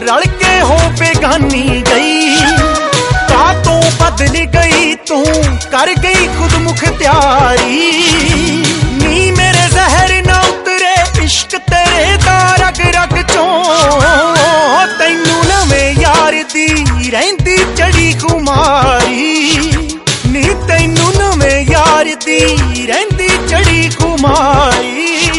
रल के हो बेगानी गई। तो बदल गई तू कर गई खुद मुख्तियारी। नी मेरे जहर ना उतरे इश्क तेरे दा रग रग चों। तैनू नवें यार दी रहिंदी चढ़ी खुमारी। नी तैनू नवें यार दी रहिंदी चढ़ी खुमारी।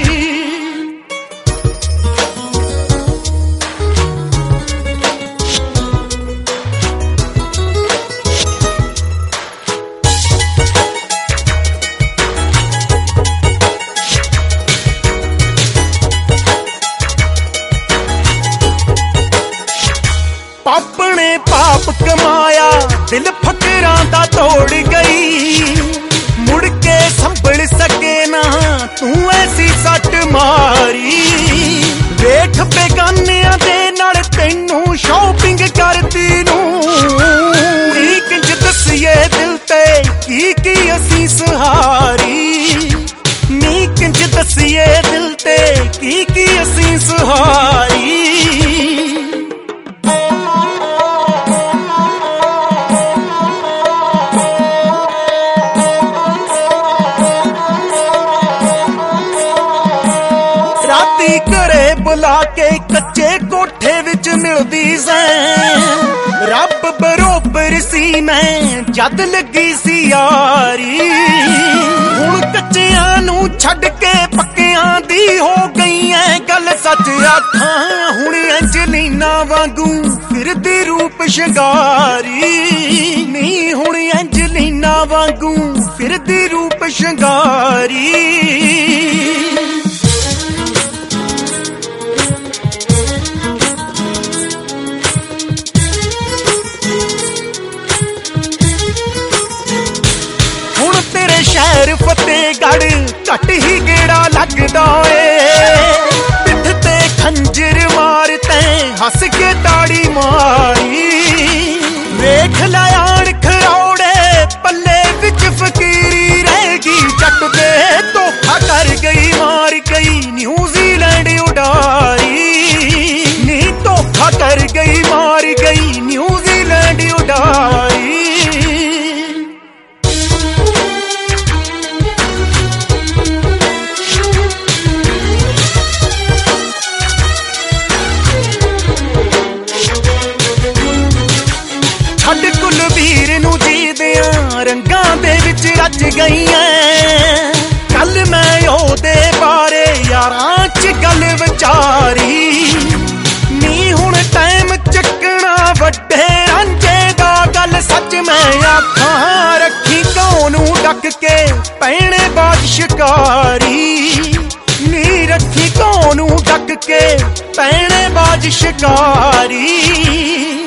अपने पाप कमाया दिल फकरां दा तोड़ गई। मुड़ के संभल सके ना तू ऐसी सट मारी। वेख बेगानियां दे नाल तैनू शॉपिंग करदी नूं। किंज दसिए दिल ते की असीं सहारी। नी किंज दसिए दिल ते की असीं सहारी। राती घरे बुला के कच्चे कोठे विच मिलदी सैं। रब बरोबर सी मैं जद लगी सी यारी। हुण कच्चियां नू छड्ड के पक्कियां दी हो गई है गल सच आखां। हुण एंजलीना वांगू फिरदी रूप शंगारी। नी हुण एंजलीना वांगू फिरदी रूप शंगारी। शहर फतेहगढ़ घट ही गेड़ा लगदा ए। पिठ ते खंजर मार तैं हस के ताड़ी मारी। वेख लायान खरौड़े पल्ले विच फकीरी रहेगी। जट दे धोखा कर गई मार गई न्यूजीलैंड उडारी। नी धोखा कर गई मार गई न्यूजीलैंड उडारी। कुलवीर नू जीदियां रंगां दे विच रच गई ऐ। कल मैं ओदे बारे यारां च गल विचारी। नी हुण टाइम चकना वड्डे रांझे दा गल सच मैं आखां। रखी कौनू डक के पैणे बाज शिकारी। नी रखी कौनू डक के पैणे बाज शिकारी।